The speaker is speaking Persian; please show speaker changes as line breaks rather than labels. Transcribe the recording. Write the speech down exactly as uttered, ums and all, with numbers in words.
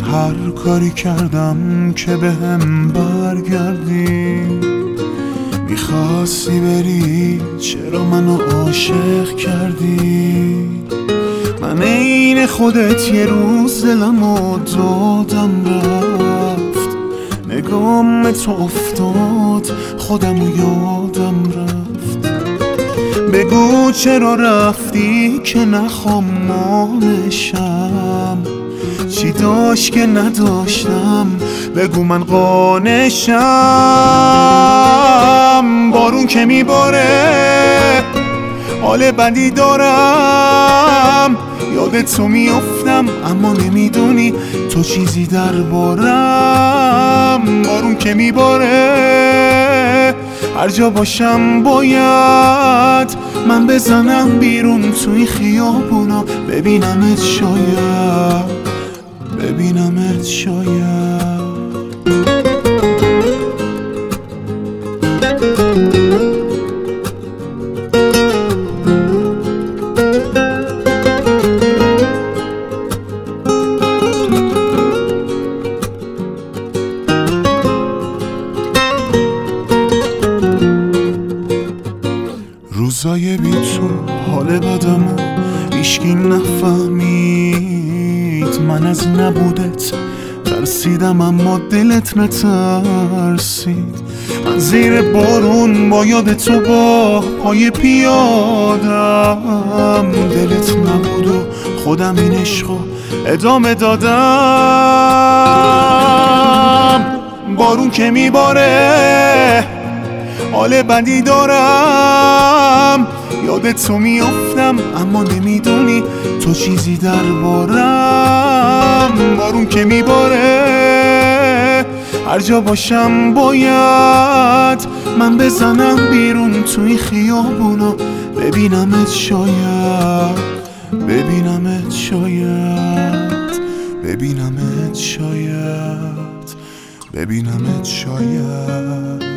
هر کاری کردم که به هم برگردی، میخواستی بری چرا منو عاشق کردی؟ من عین خودت یه روز دلمو دادم رفت، نگام تو افتاد خودمو یادم رفت. بگو چرا رفتی که نخوام مانشم، چی داشت که نداشتم بگو من قانشم. بارون که میباره حال بدی دارم، یاد تو میافتم اما نمیدونی تو چیزی دربارم. بارون که میباره هر جا باشم باید من بزنم بیرون توی خیابونا، ببینمت شاید، ببینمت شاید. روزای بی تو حال بدمو هیچکی نفهمید، من از نبودت ترسیدم اما دلت نترسید. من زیر بارون با یاد تو با پای پیادم، دلت نبود و خودم این عشقو ادامه دادم. بارون که میباره حال بدی دارم، یاد تو میافتم اما نمیدونی تو چیزی دربارم. بارون که میباره هر جا باشم باید من بزنم بیرون توی خیابونا، ببینمت شاید، ببینمت شاید، ببینمت شاید، ببینمت شاید.